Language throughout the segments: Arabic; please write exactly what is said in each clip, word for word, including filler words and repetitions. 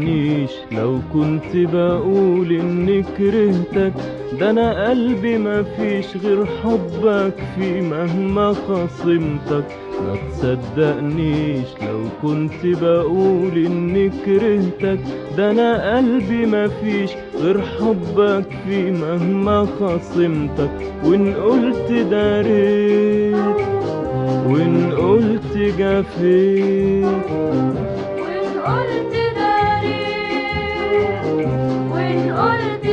تصدقنيش لو كنت بقول اني كرهتك، ده انا قلبي مفيش غير حبك فيه مهما خصمتك. ما تصدقنيش لو كنت بقول اني كرهتك، ده انا قلبي مفيش غير حبك فيه مهما خصمتك. وان قلت داريت وان قلت جفيت، وإن قلت داريت وإن قلت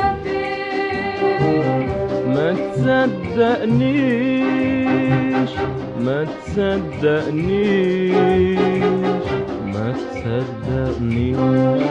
جفيت، ما تصدقنيش ما تصدقنيش ما تصدقنيش.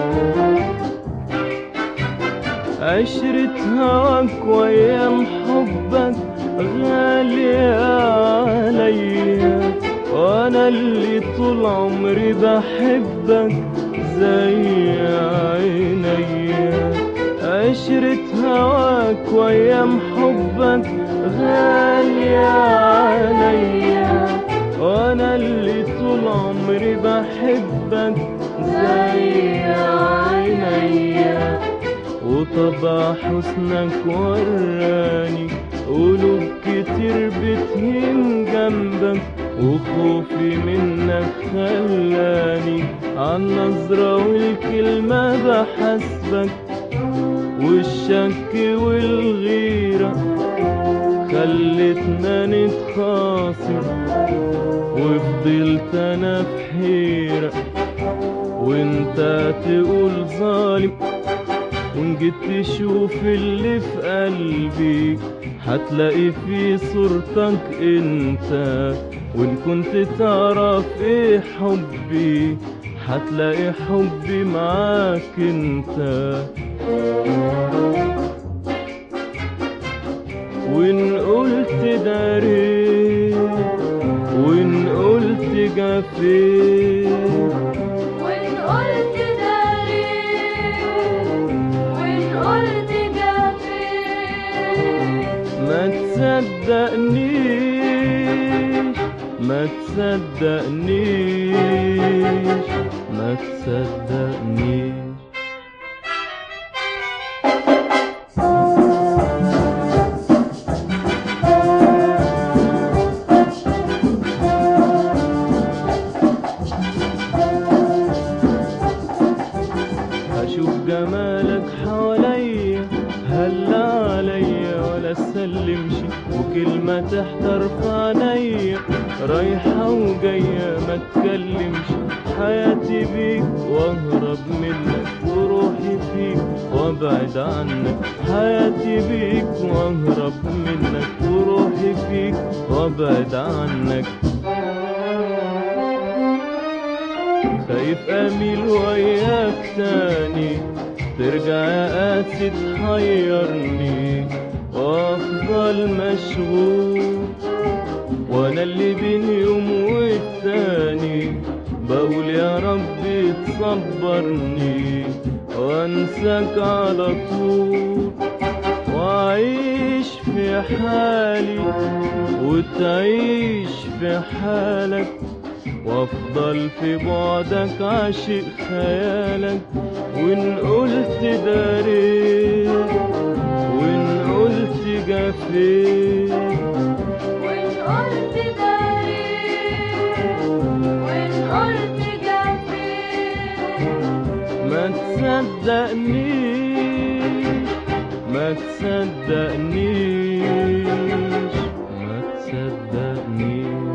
عشرة هواك وايام حبك غالية عليا، وانا اللي طول عمري بحبك زي عينيا. عشرة هواك وايام حبك غالية عليا، وانا اللي طول عمري بحبك زي عينيا. وطبع حسنك وراني قلوب كتير بتهين جنبك، وخوفي منك خلاني عالنظرة والكلمة بحسبك. والشك والغيرة خلتنا نتخاصم، وفضلت انا في حيرة وانت تقول ظالم. وان جيت تشوف اللي في قلبي هتلاقي في صورتك انت، وان كنت تعرف ايه حبي هتلاقي حبي معاك انت. وان قلت داريت وان قلت جفيت، وإن قلت داريت وإن قلت جفيت، ما تصدقنيش ما تصدقنيش ما تصدقنيش. اشوف جمالك حواليا هلا عليا ولا سلمش، وكلمة تحضر في عينيا رايحة وجاية ما تكلمش. حياتي بيك واهرب منك وروحي فيك وابعد عنك. حياتي بيك واهرب منك وروحي فيك وابعد عنك. خايف اميل وياك تاني ترجع يا قاسي تحيرني وافضل مشغول، وانا اللي بين يوم والتاني بقول يا ربي تصبرني وانساك على طول. واعيش في حالي وتعيش في حالك، وافضل في بعدك عاشق خيالك. وان قلت داريت وان قلت جفيت، وإن قلت داريت وإن قلت جفيت، ما تصدقنيش ما تصدقنيش ما تصدقنيش.